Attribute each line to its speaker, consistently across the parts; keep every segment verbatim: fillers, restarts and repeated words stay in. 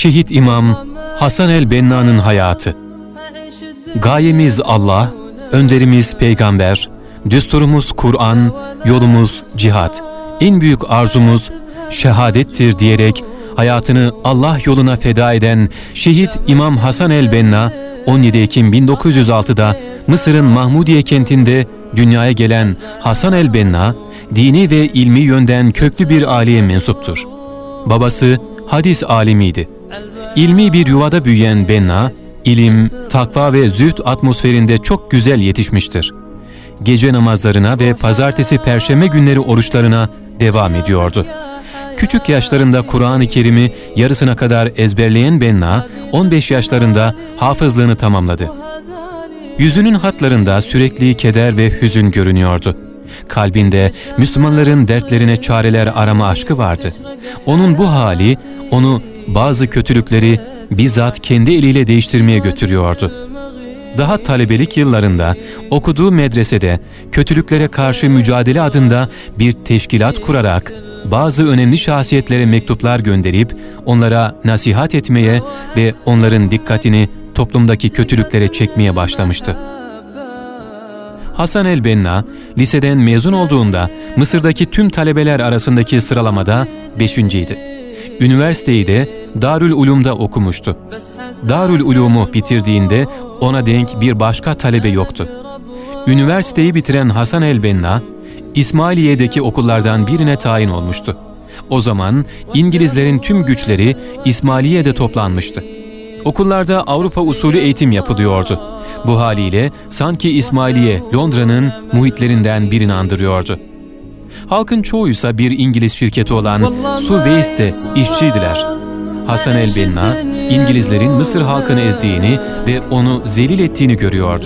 Speaker 1: Şehit İmam Hasan el-Benna'nın hayatı. Gayemiz Allah, önderimiz peygamber, düsturumuz Kur'an, yolumuz cihat, en büyük arzumuz şehadettir diyerek hayatını Allah yoluna feda eden Şehit İmam Hasan el-Benna, on yedi Ekim bin dokuz yüz altıda Mısır'ın Mahmudiye kentinde dünyaya gelen Hasan el-Benna, dini ve ilmi yönden köklü bir aileye mensuptur. Babası hadis alimiydi. İlmi bir yuvada büyüyen Benna, ilim, takva ve zühd atmosferinde çok güzel yetişmiştir. Gece namazlarına ve pazartesi perşembe günleri oruçlarına devam ediyordu. Küçük yaşlarında Kur'an-ı Kerim'i yarısına kadar ezberleyen Benna, on beş yaşlarında hafızlığını tamamladı. Yüzünün hatlarında sürekli keder ve hüzün görünüyordu. Kalbinde Müslümanların dertlerine çareler arama aşkı vardı. Onun bu hali, onu bazı kötülükleri bizzat kendi eliyle değiştirmeye götürüyordu. Daha talebelik yıllarında okuduğu medresede kötülüklere karşı mücadele adında bir teşkilat kurarak bazı önemli şahsiyetlere mektuplar gönderip onlara nasihat etmeye ve onların dikkatini toplumdaki kötülüklere çekmeye başlamıştı. Hasan el-Benna, liseden mezun olduğunda Mısır'daki tüm talebeler arasındaki sıralamada beşinciydi. Üniversiteyi de Darül Ulum'da okumuştu. Darül Ulum'u bitirdiğinde ona denk bir başka talebe yoktu. Üniversiteyi bitiren Hasan el-Benna, İsmailiye'deki okullardan birine tayin olmuştu. O zaman İngilizlerin tüm güçleri İsmailiye'de toplanmıştı. Okullarda Avrupa usulü eğitim yapılıyordu. Bu haliyle sanki İsmailiye Londra'nın muhitlerinden birini andırıyordu. Halkın çoğuysa bir İngiliz şirketi olan Suveis'te işçiydiler. Hasan el-Benna, İngilizlerin Mısır halkını ezdiğini ve onu zelil ettiğini görüyordu.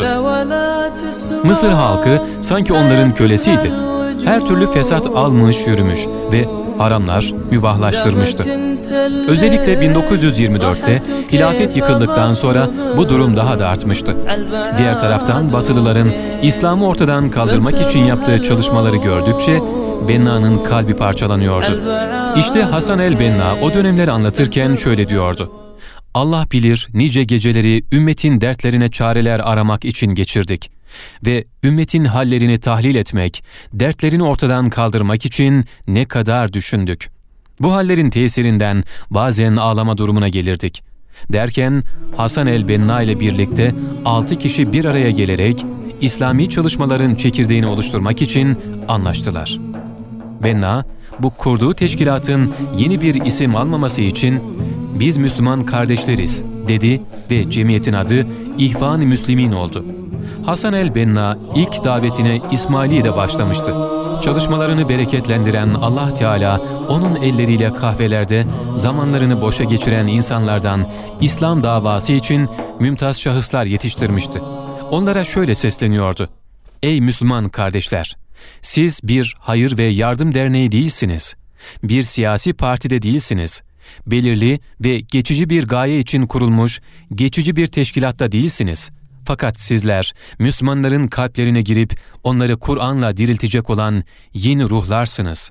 Speaker 1: Mısır halkı sanki onların kölesiydi. Her türlü fesat almış yürümüş ve haramlar mübahlaştırmıştı. Özellikle bin dokuz yüz yirmi dörtte hilafet yıkıldıktan sonra bu durum daha da artmıştı. Diğer taraftan Batılıların İslam'ı ortadan kaldırmak için yaptığı çalışmaları gördükçe Benna'nın kalbi parçalanıyordu. İşte Hasan el-Benna o dönemleri anlatırken şöyle diyordu: Allah bilir nice geceleri ümmetin dertlerine çareler aramak için geçirdik ve ümmetin hallerini tahlil etmek, dertlerini ortadan kaldırmak için ne kadar düşündük. Bu hallerin tesirinden bazen ağlama durumuna gelirdik. Derken Hasan el-Benna ile birlikte altı kişi bir araya gelerek İslami çalışmaların çekirdeğini oluşturmak için anlaştılar. Benna, bu kurduğu teşkilatın yeni bir isim almaması için "Biz Müslüman kardeşleriz" dedi ve cemiyetin adı İhvan-ı Müslimin oldu. Hasan el-Benna ilk davetine İsmailiye'de başlamıştı. Çalışmalarını bereketlendiren Allah Teala onun elleriyle kahvelerde zamanlarını boşa geçiren insanlardan İslam davası için mümtaz şahıslar yetiştirmişti. Onlara şöyle sesleniyordu: Ey Müslüman kardeşler! Siz bir hayır ve yardım derneği değilsiniz. Bir siyasi partide değilsiniz. Belirli ve geçici bir gaye için kurulmuş geçici bir teşkilatta değilsiniz. Fakat sizler Müslümanların kalplerine girip onları Kur'an'la diriltecek olan yeni ruhlarsınız.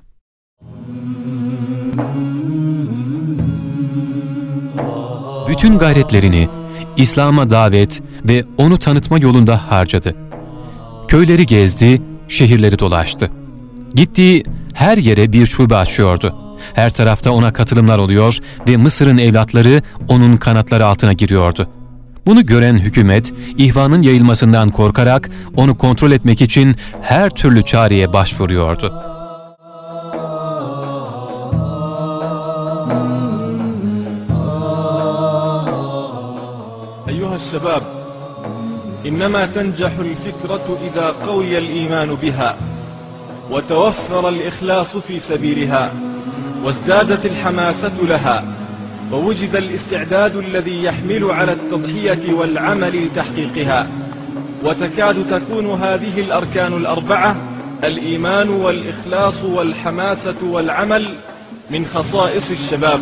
Speaker 1: Bütün gayretlerini İslam'a davet ve onu tanıtma yolunda harcadı. Köyleri gezdi, şehirleri dolaştı. Gittiği her yere bir şube açıyordu. Her tarafta ona katılımlar oluyor ve Mısır'ın evlatları onun kanatları altına giriyordu. Bunu gören hükümet, ihvanın yayılmasından korkarak onu kontrol etmek için her türlü çareye başvuruyordu.
Speaker 2: Eyyuhas-şebab, innema tencahu'l fikratu iza qawiya'l imanu biha ve tevaffara'l ihlasu fi sabiliha ve izdadat'l hamasatu laha ووجد الاستعداد الذي يحمل على التضحية والعمل لتحقيقها وتكاد تكون هذه الأركان الأربعة الإيمان والإخلاص والحماسة والعمل من خصائص الشباب.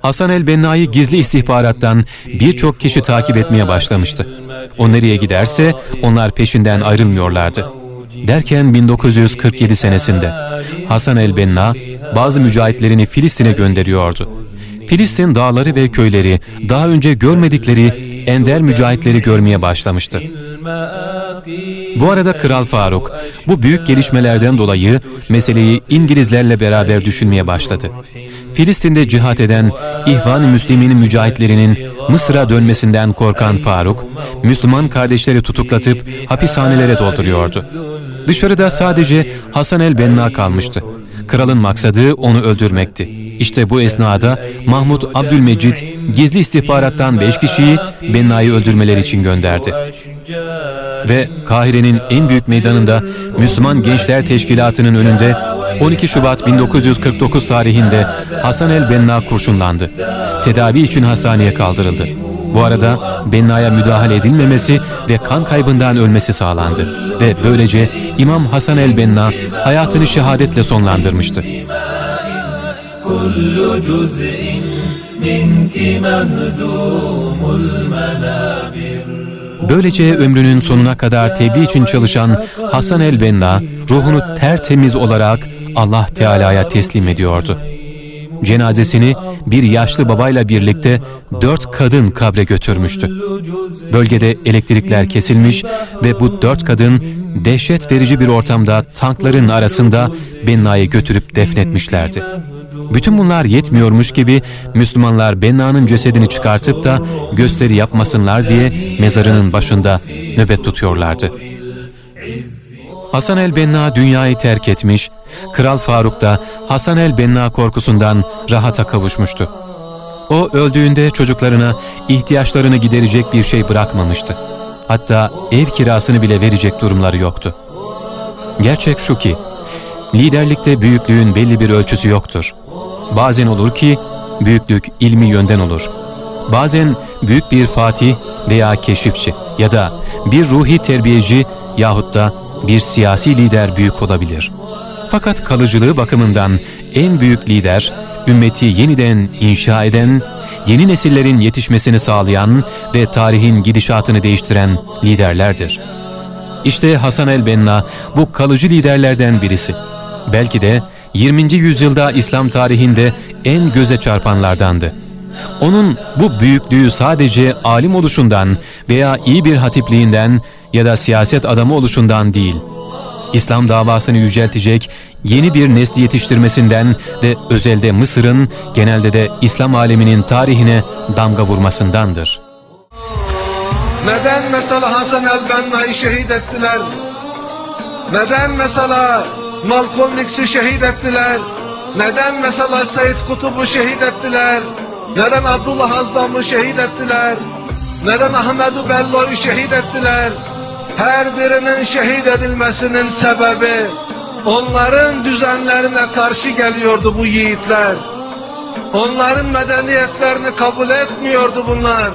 Speaker 1: Hasan el-Benna'yı gizli istihbarattan birçok kişi takip etmeye başlamıştı. O nereye giderse onlar peşinden ayrılmıyorlardı. Derken bin dokuz yüz kırk yedi senesinde Hasan el-Benna bazı mücahitlerini Filistin'e gönderiyordu. Filistin dağları ve köyleri daha önce görmedikleri ender mücahitleri görmeye başlamıştı. Bu arada Kral Faruk bu büyük gelişmelerden dolayı meseleyi İngilizlerle beraber düşünmeye başladı. Filistin'de cihat eden İhvan-ı Müslim'in mücahitlerinin Mısır'a dönmesinden korkan Faruk, Müslüman kardeşleri tutuklatıp hapishanelere dolduruyordu. Dışarıda sadece Hasan el-Benna kalmıştı. Kralın maksadı onu öldürmekti. İşte bu esnada Mahmud Abdülmecid gizli istihbarattan beş kişiyi Benna'yı öldürmeleri için gönderdi. Ve Kahire'nin en büyük meydanında Müslüman Gençler Teşkilatı'nın önünde on iki Şubat bin dokuz yüz kırk dokuz tarihinde Hasan el-Benna kurşunlandı. Tedavi için hastaneye kaldırıldı. Bu arada Benna'ya müdahale edilmemesi ve kan kaybından ölmesi sağlandı. Ve böylece İmam Hasan el-Benna hayatını şehadetle sonlandırmıştı. Böylece ömrünün sonuna kadar tebliğ için çalışan Hasan el-Benna ruhunu tertemiz olarak Allah Teala'ya teslim ediyordu. Cenazesini bir yaşlı babayla birlikte dört kadın kabre götürmüştü. Bölgede elektrikler kesilmiş ve bu dört kadın dehşet verici bir ortamda tankların arasında Benna'yı götürüp defnetmişlerdi. Bütün bunlar yetmiyormuş gibi Müslümanlar Benna'nın cesedini çıkartıp da gösteri yapmasınlar diye mezarının başında nöbet tutuyorlardı. Hasan el-Benna dünyayı terk etmiş, Kral Faruk da Hasan el-Benna korkusundan rahata kavuşmuştu. O öldüğünde çocuklarına ihtiyaçlarını giderecek bir şey bırakmamıştı. Hatta ev kirasını bile verecek durumları yoktu. Gerçek şu ki, liderlikte büyüklüğün belli bir ölçüsü yoktur. Bazen olur ki büyüklük ilmi yönden olur. Bazen büyük bir fatih veya keşifçi ya da bir ruhi terbiyeci yahut da bir siyasi lider büyük olabilir. Fakat kalıcılığı bakımından en büyük lider, ümmeti yeniden inşa eden, yeni nesillerin yetişmesini sağlayan ve tarihin gidişatını değiştiren liderlerdir. İşte Hasan el-Benna bu kalıcı liderlerden birisi. Belki de yirminci yüzyılda İslam tarihinde en göze çarpanlardandı. Onun bu büyüklüğü sadece alim oluşundan veya iyi bir hatipliğinden ya da siyaset adamı oluşundan değil, İslam davasını yüceltecek yeni bir nesli yetiştirmesinden ve özelde Mısır'ın, genelde de İslam aleminin tarihine damga vurmasındandır.
Speaker 3: Neden mesela Hasan el-Benna'yı şehit ettiler? Neden mesela Malcolm X'i şehit ettiler? Neden mesela Seyyid Kutub'u şehit ettiler? Neden Abdullah Azdam'ı şehit ettiler? Neden Ahmedu Bello'yu şehit ettiler? Her birinin şehit edilmesinin sebebi, onların düzenlerine karşı geliyordu bu yiğitler. Onların medeniyetlerini kabul etmiyordu bunlar.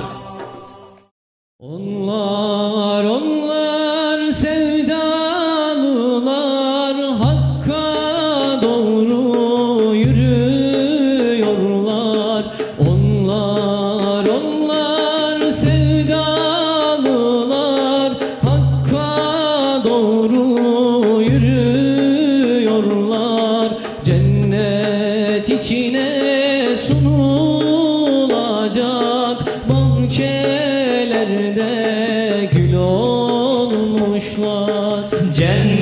Speaker 4: Onlar, onlar sevdalılar, Hakk'a doğru yürüyorlar. Onlar, onlar sevdalılar, Hakk'a doğru yürüyorlar. Cennet içine sunulacak bahçelerde gül olmuşlar. Cennet